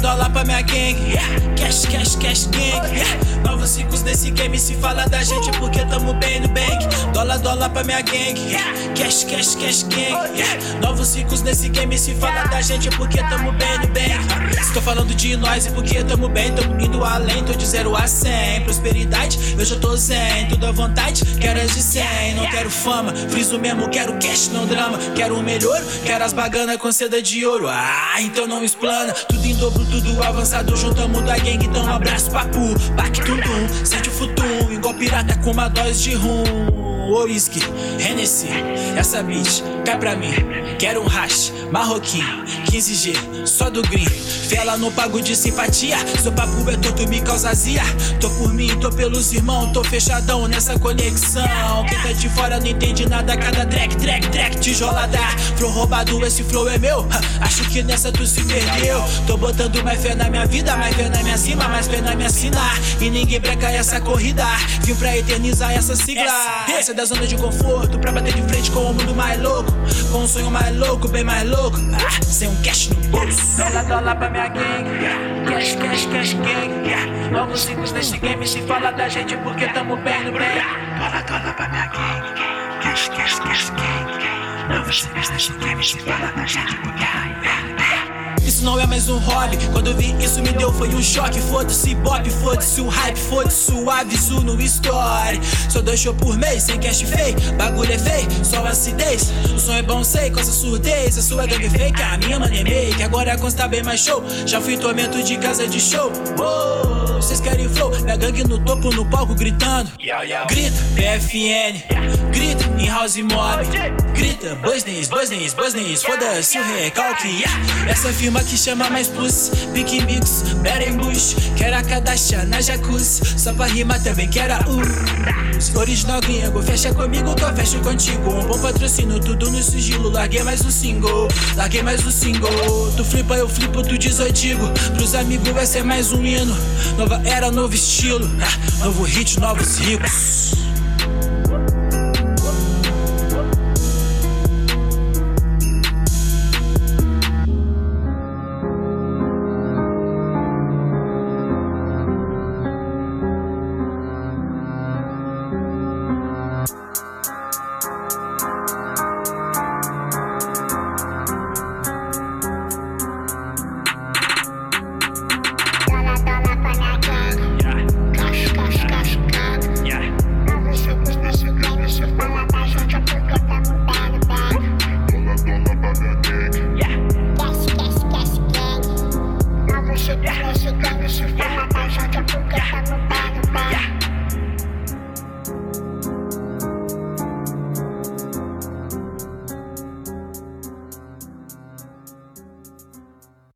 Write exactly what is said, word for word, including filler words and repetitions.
dólar pra minha gang, yeah. Cash, cash, cash gang, yeah. Novos ricos nesse game, se fala da gente porque tamo bem no bank. Dólar, dólar pra minha gang, yeah. Cash, cash, cash gang, yeah. Novos ricos nesse game, se fala da gente porque tamo bem no bank. Estou falando de nós e porque tamo bem, tamo indo além, tô de zero a cem. Prosperidade, eu já tô zen, tudo à vontade, quero as de cem. Não quero fama, friso mesmo, quero cash, não drama. Quero o melhor, quero as baganas com seda de ouro. Ah, então não explana, tudo em dobro, tudo avançado, juntamos da gang. Então um abraço, papu, baque-tum-tum, sente o futum, igual pirata com uma dose de rum. Ô whisky, Hennessy, essa bitch cai pra mim. Quero um hash, marroquinho, quinze G, só do green. Fela no pago de simpatia, seu papo é todo, me causa azia. Tô por mim, tô pelos irmãos, tô fechadão nessa conexão. Quem tá de fora não entende nada, cada track, track, track, tijolada. Flow roubado, esse flow é meu, acho que nessa tu se perdeu. Tô botando mais fé na minha vida, mais fé na minha cima, mais fé na minha sina. E ninguém breca essa corrida, vim pra eternizar essa sigla. Essa é da zona de conforto, pra bater de frente com o mundo mais louco. Com um sonho mais louco, bem mais louco, ah, sem um cash no bolso. Dólar, dólar pra minha gang, yeah. Cash, cash, cash gang, yeah. Novos ricos nesse game, se fala da gente porque tamo bem no bem. Dólar, dólar pra minha gang, cash, cash, cash gang, yeah. Novos ricos nesse game, se fala da gente porque tamo bem no bem. Isso não é mais um hobby, quando eu vi isso me deu foi um choque. Foda-se bop, foda-se o hype, foda-se o aviso no story. Só dois show por mês, sem cash feio, bagulho é feio, só acidez. O som é bom, sei, com essa surdez, a sua gangue é fake, a minha mano é make. Agora a consta bem mais show, já fui tormento de casa de show. Oh, vocês querem flow, minha gangue no topo, no palco gritando. Grita, P F N, grita, em house mob. Grita, business, business, business, foda-se o recalque, yeah. Essa firma que chama mais plus, Big Mix, Beren Bush. Quero a Kardashian na jacuzzi, só pra rimar também quero a uh. Original gringo, fecha comigo que eu fecho contigo. Um bom patrocínio, tudo no sigilo. Larguei mais um single, larguei mais um single. Tu flipa, eu flipo, tu diz eu digo. Pros amigos vai ser mais um hino. Nova era, novo estilo, ah, novo hit, novos ricos.